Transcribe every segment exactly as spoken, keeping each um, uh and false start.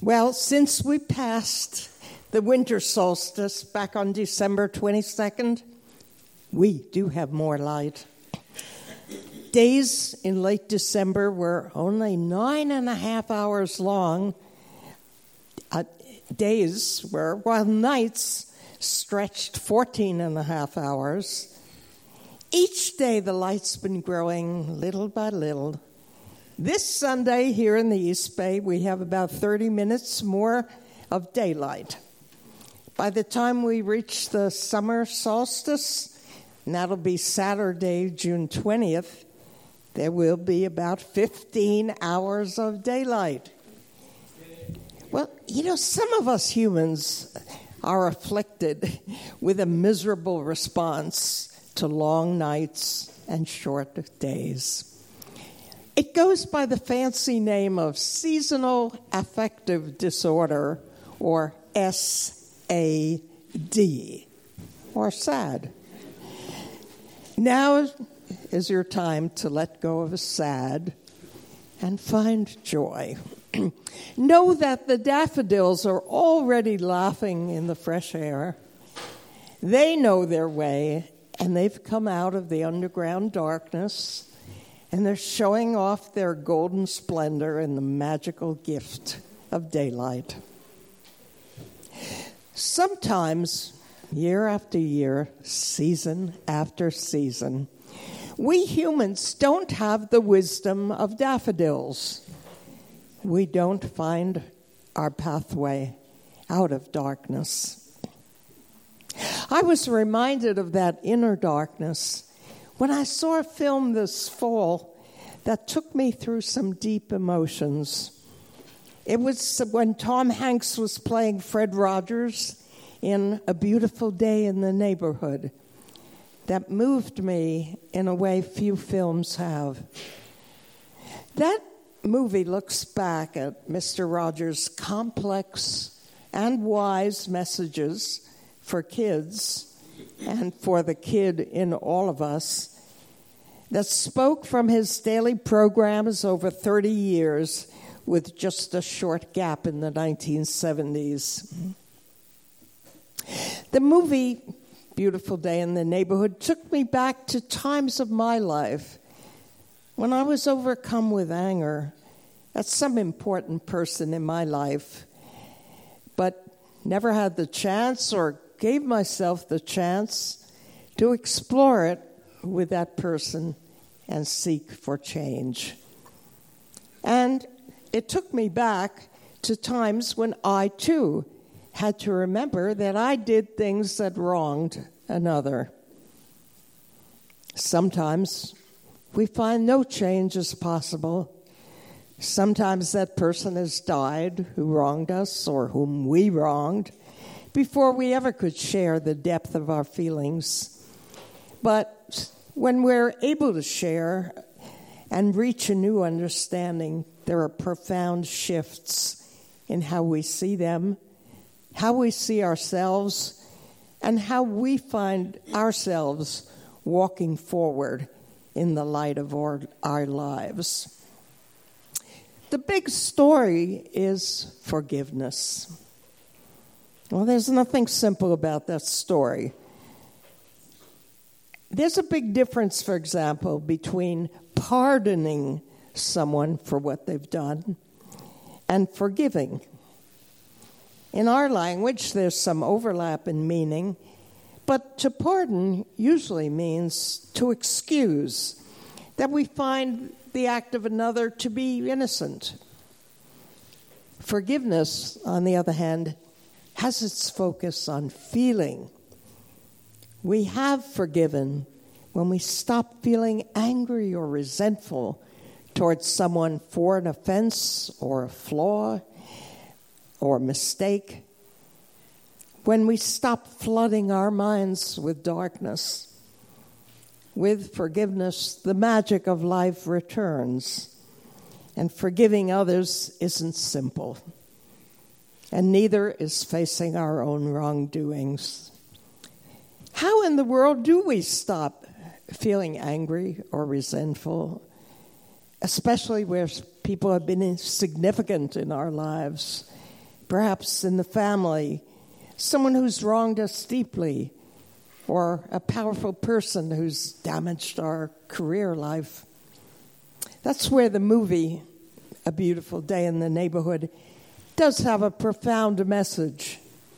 Well, since we passed the winter solstice back on December twenty-second, we do have more light. Days in late December were only nine and a half hours long. Uh, days were, while nights stretched fourteen and a half hours. Each day the light's been growing little by little. This Sunday here in the East Bay, we have about thirty minutes more of daylight. By the time we reach the summer solstice, and that'll be Saturday, June twentieth, there will be about fifteen hours of daylight. Well, you know, some of us humans are afflicted with a miserable response to long nights and short days. It goes by the fancy name of seasonal affective disorder, or S A D, or SAD. Now is your time to let go of SAD and find joy. Know that the daffodils are already laughing in the fresh air. They know their way, and they've come out of the underground darkness, and they're showing off their golden splendor in the magical gift of daylight. Sometimes, year after year, season after season, we humans don't have the wisdom of daffodils. We don't find our pathway out of darkness. I was reminded of that inner darkness when I saw a film this fall that took me through some deep emotions. It was when Tom Hanks was playing Fred Rogers in A Beautiful Day in the Neighborhood that moved me in a way few films have. That movie looks back at Mister Rogers' complex and wise messages for kids and for the kid in all of us that spoke from his daily programs over thirty years with just a short gap in the nineteen seventies. The movie Beautiful Day in the Neighborhood took me back to times of my life when I was overcome with anger at some important person in my life, but never had the chance or gave myself the chance to explore it with that person and seek for change. And it took me back to times when I, too, had to remember that I did things that wronged another. Sometimes we find no change is possible. Sometimes that person has died who wronged us or whom we wronged before we ever could share the depth of our feelings. But when we're able to share and reach a new understanding, there are profound shifts in how we see them, how we see ourselves, and how we find ourselves walking forward in the light of our, our lives. The big story is forgiveness. Well, there's nothing simple about that story. There's a big difference, for example, between pardoning someone for what they've done and forgiving. In our language, there's some overlap in meaning, but to pardon usually means to excuse, that we find the act of another to be innocent. Forgiveness, on the other hand, has its focus on feeling. We have forgiven when we stop feeling angry or resentful towards someone for an offense or a flaw or a mistake. When we stop flooding our minds with darkness. With forgiveness, the magic of life returns, and forgiving others isn't simple, and neither is facing our own wrongdoings. How in the world do we stop feeling angry or resentful, especially where people have been insignificant in our lives perhaps in the family, someone who's wronged us deeply, or a powerful person who's damaged our career life. That's where the movie, A Beautiful Day in the Neighborhood, does have a profound message.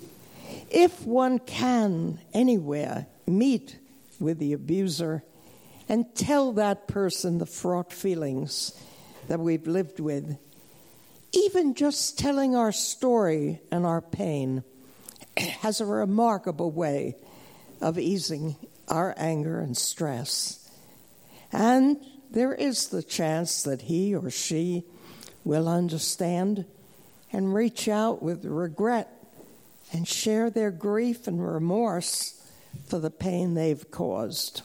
If one can, anywhere, meet with the abuser and tell that person the fraught feelings that we've lived with, even just telling our story and our pain has a remarkable way of easing our anger and stress. And there is the chance that he or she will understand and reach out with regret and share their grief and remorse for the pain they've caused.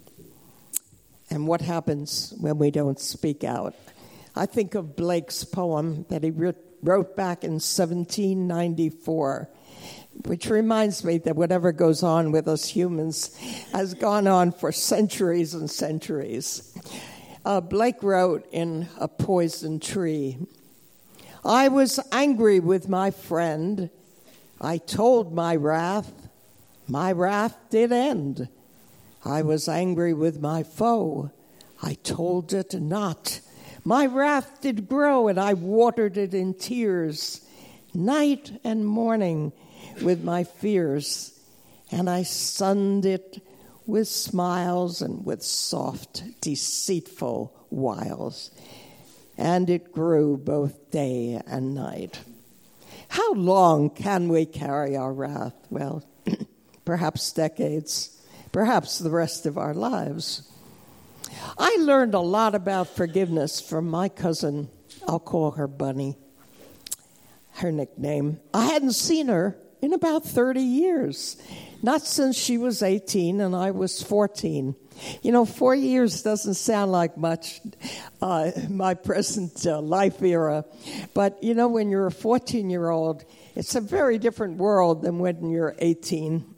And what happens when we don't speak out? I think of Blake's poem that he wrote back in seventeen ninety-four, which reminds me that whatever goes on with us humans has gone on for centuries and centuries. Uh, Blake wrote in A Poison Tree, "I was angry with my friend. I told my wrath. My wrath did end. I was angry with my foe. I told it not. My wrath did grow, and I watered it in tears, night and morning with my fears, and I sunned it with smiles and with soft, deceitful wiles, and it grew both day and night." How long can we carry our wrath? Well, perhaps decades, perhaps the rest of our lives. I learned a lot about forgiveness from my cousin. I'll call her Bunny, her nickname. I hadn't seen her in about thirty years, not since she was eighteen and I was fourteen. You know, four years doesn't sound like much, uh, my present uh, life era. But, you know, when you're a fourteen-year-old, it's a very different world than when you're eighteen.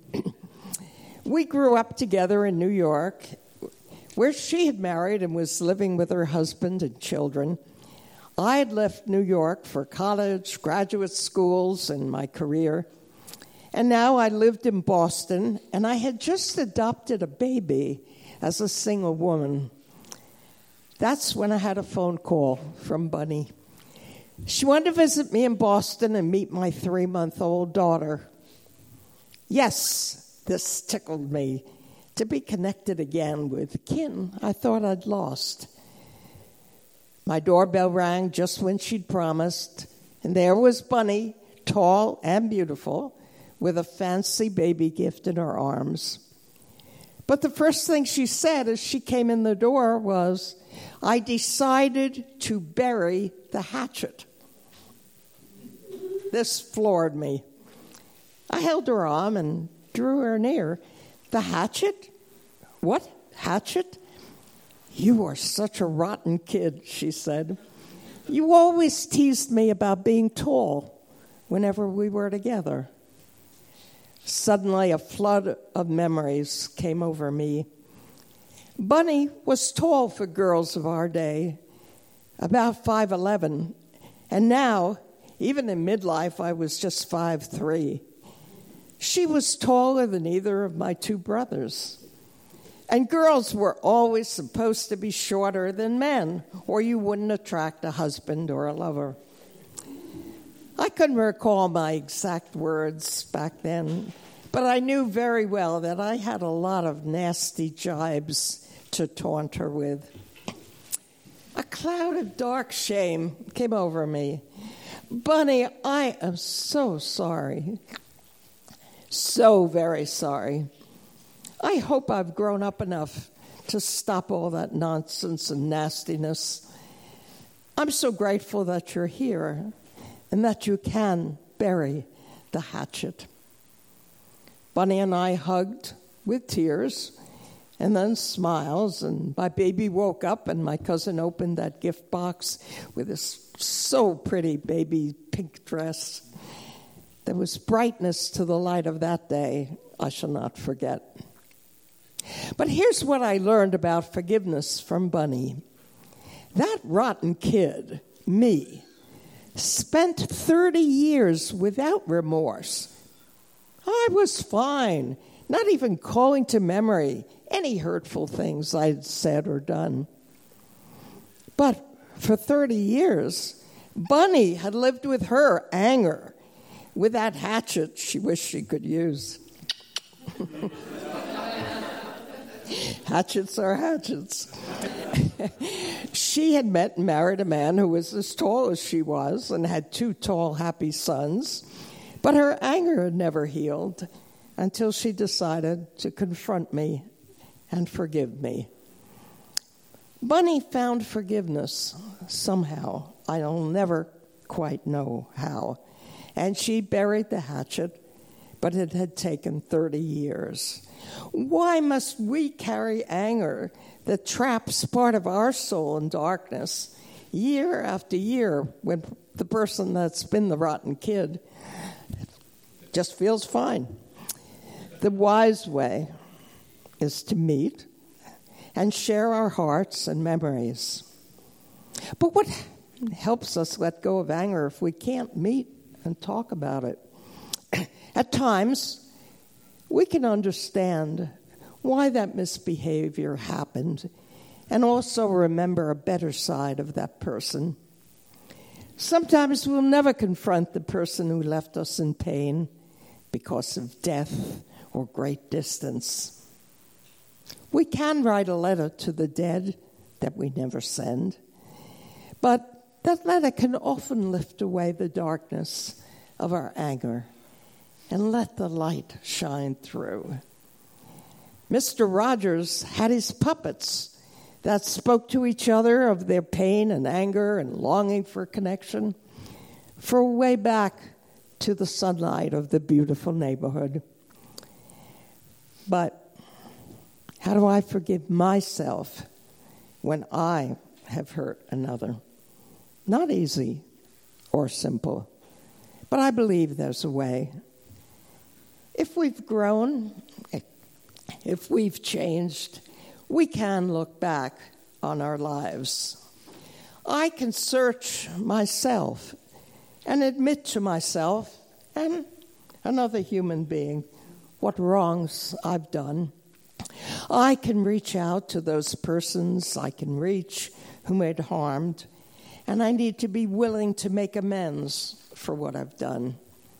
We grew up together in New York, where she had married and was living with her husband and children. I had left New York for college, graduate schools, and my career. And now I lived in Boston, and I had just adopted a baby as a single woman. That's when I had a phone call from Bunny. She wanted to visit me in Boston and meet my three-month-old daughter. Yes, this tickled me, to be connected again with kin I thought I'd lost. My doorbell rang just when she'd promised, and there was Bunny, tall and beautiful, with a fancy baby gift in her arms. But the first thing she said as she came in the door was, "I decided to bury the hatchet." This floored me. I held her arm and drew her near. "The hatchet? What hatchet? You are such a rotten kid," she said. "You always teased me about being tall whenever we were together." Suddenly, a flood of memories came over me. Bunny was tall for girls of our day, about five eleven, and now, even in midlife, I was just five three. She was taller than either of my two brothers. And girls were always supposed to be shorter than men, or you wouldn't attract a husband or a lover. I couldn't recall my exact words back then, but I knew very well that I had a lot of nasty jibes to taunt her with. A cloud of dark shame came over me. "Bunny, I am so sorry. So very sorry. I hope I've grown up enough to stop all that nonsense and nastiness. I'm so grateful that you're here and that you can bury the hatchet." Bunny and I hugged with tears and then smiles, and my baby woke up, and my cousin opened that gift box with this so pretty baby pink dress. There was brightness to the light of that day I shall not forget. But here's what I learned about forgiveness from Bunny. That rotten kid, me, spent thirty years without remorse. I was fine, not even calling to memory any hurtful things I'd said or done. But for thirty years, Bunny had lived with her anger, with that hatchet she wished she could use. Hatchets are hatchets. She had met and married a man who was as tall as she was and had two tall, happy sons. But her anger had never healed until she decided to confront me and forgive me. Bunny found forgiveness somehow. I'll never quite know how. And she buried the hatchet, but it had taken thirty years. Why must we carry anger that traps part of our soul in darkness year after year when the person that's been the rotten kid just feels fine? The wise way is to meet and share our hearts and memories. But what helps us let go of anger if we can't meet and talk about it? At times, we can understand why that misbehavior happened and also remember a better side of that person. Sometimes we'll never confront the person who left us in pain because of death or great distance. We can write a letter to the dead that we never send, but that letter can often lift away the darkness of our anger and let the light shine through. Mister Rogers had his puppets that spoke to each other of their pain and anger and longing for connection, for way back to the sunlight of the beautiful neighborhood. But how do I forgive myself when I have hurt another? Not easy or simple, but I believe there's a way. If we've grown, if we've changed, we can look back on our lives. I can search myself and admit to myself and another human being what wrongs I've done. I can reach out to those persons I can reach whom I'd harmed, and I need to be willing to make amends for what I've done.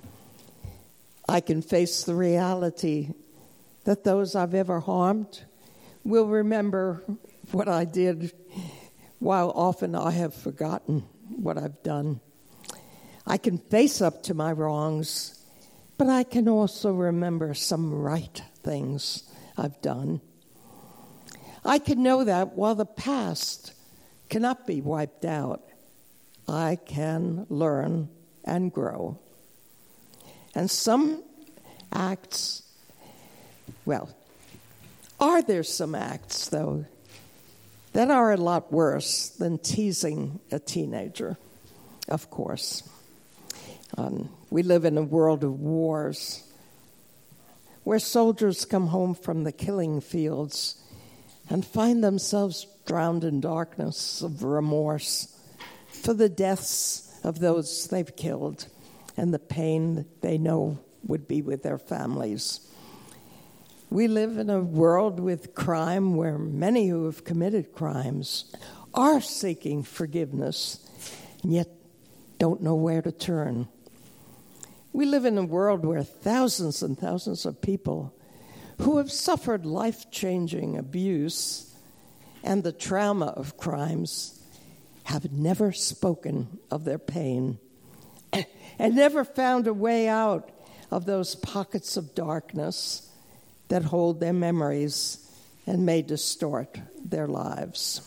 I can face the reality that those I've ever harmed will remember what I did, while often I have forgotten what I've done. I can face up to my wrongs, but I can also remember some right things I've done. I can know that while the past cannot be wiped out, I can learn and grow. And some acts, well, are there some acts, though, that are a lot worse than teasing a teenager? Of course. Um, we live in a world of wars where soldiers come home from the killing fields and find themselves drowned in darkness of remorse for the deaths of those they've killed and the pain they know would be with their families. We live in a world with crime where many who have committed crimes are seeking forgiveness and yet don't know where to turn. We live in a world where thousands and thousands of people who have suffered life-changing abuse and the trauma of crimes have never spoken of their pain and never found a way out of those pockets of darkness that hold their memories and may distort their lives.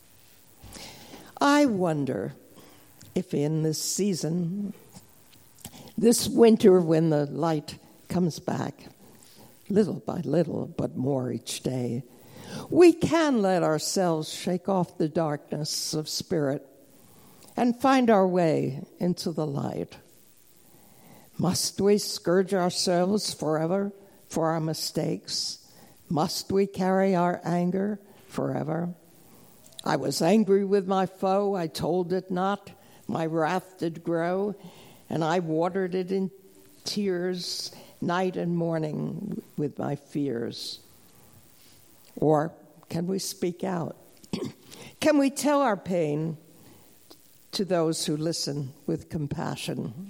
I wonder if in this season, this winter when the light comes back, little by little, but more each day, we can let ourselves shake off the darkness of spirit and find our way into the light. Must we scourge ourselves forever for our mistakes? Must we carry our anger forever? I was angry with my foe, I told it not, My wrath did grow, and I watered it in tears, night and morning with my fears. Or can we speak out? Can we tell our pain to those who listen with compassion?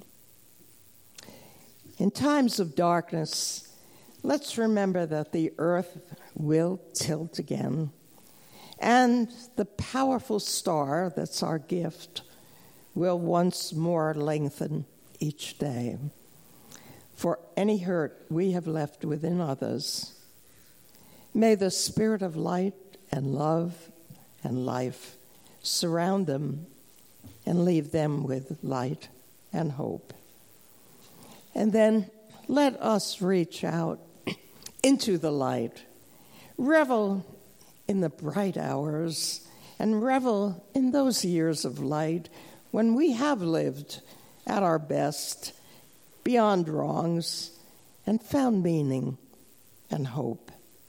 In times of darkness, let's remember that the earth will tilt again, and the powerful star that's our gift will once more lengthen each day. For any hurt we have left within others, may the spirit of light and love and life surround them and leave them with light and hope. And then let us reach out into the light, revel in the bright hours, and revel in those years of light when we have lived at our best, beyond wrongs, and found meaning and hope.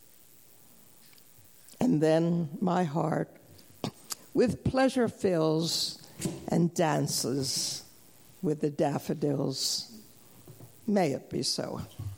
And then my heart with pleasure fills and dances with the daffodils. May it be so.